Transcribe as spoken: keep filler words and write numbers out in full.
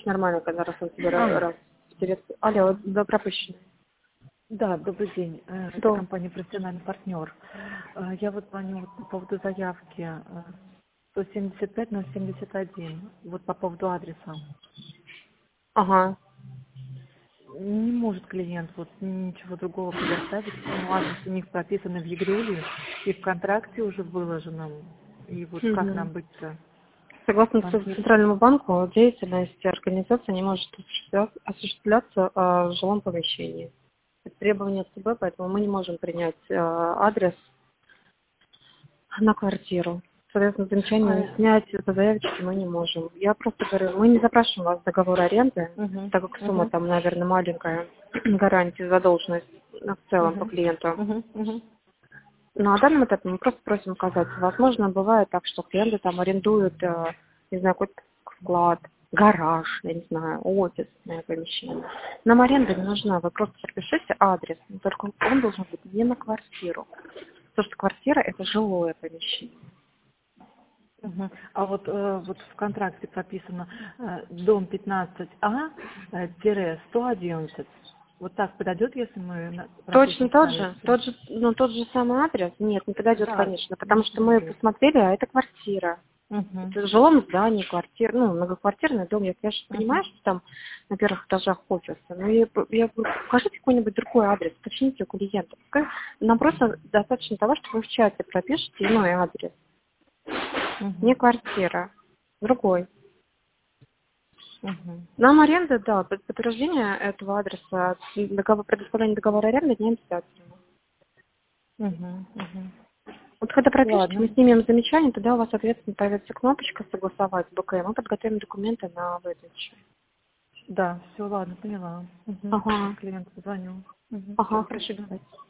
нормально, когда раз он тебе А, раз интересует. Алло, да, пропущенный. да, добрый день. Э, Это Да. компания «Профессиональный партнер». Э, Я вот звоню вот по поводу заявки э, сто семьдесят пять ноль семьдесят один, вот по поводу адреса. Ага. Не может клиент вот ничего другого предоставить. Ну, адрес у них прописан в Егрюле и в контракте уже выложенном. И вот как Угу. нам быть-то? Согласно Ц- Банкир. Центральному банку, деятельность организации не может осуществля- осуществляться а, в жилом помещении. Это требование ЦБ, поэтому мы не можем принять а, адрес на квартиру. Соответственно, замечание А, снять по заявочке мы не можем. Я просто говорю, мы не запрашиваем у вас договор аренды, угу, так как сумма угу, там, наверное, маленькая, гарантии задолженность ну, в целом по угу, клиенту. угу, угу. Но на данном этапе мы просто просим указать. Возможно, бывает так, что клиенты там арендуют, э, не знаю, какой-то склад, гараж, я не знаю, офисное помещение. Нам аренда не нужна, вы просто пропишите адрес, но только он должен быть не на квартиру. Потому что квартира – это жилое помещение. Мгм. А вот, э, вот в контракте прописано э, дом пятнадцать А э, тире сто одиннадцать. Вот так подойдет, если мы на- Точно пропишем тот сами же, все? тот же, ну, тот же самый адрес? Нет, не подойдет, Да, конечно, потому не что мы подойдет. посмотрели, а это квартира. Угу. Это в жилом здании, квартира, ну, многоквартирный дом. Я, конечно, Угу. понимаю, что там на первых этажах офисы, но я, я говорю, покажите какой-нибудь другой адрес, уточните у клиента. Пускай нам просто достаточно того, что вы в чате пропишите иной адрес. Угу. Не квартира, другой. Угу. Нам аренда, да, под- подтверждение этого адреса, договор, предоставление договора аренды не обязательно. Угу. Угу. Вот когда пропишите, мы Ладно. снимем замечание, тогда у вас, соответственно, появится кнопочка «Согласовать с БК», мы подготовим документы на выдачу. Да, все, ладно, поняла. Угу. Сейчас Ага, клиенту позвоню. Угу. ага, Все, хорошо, спасибо. давайте.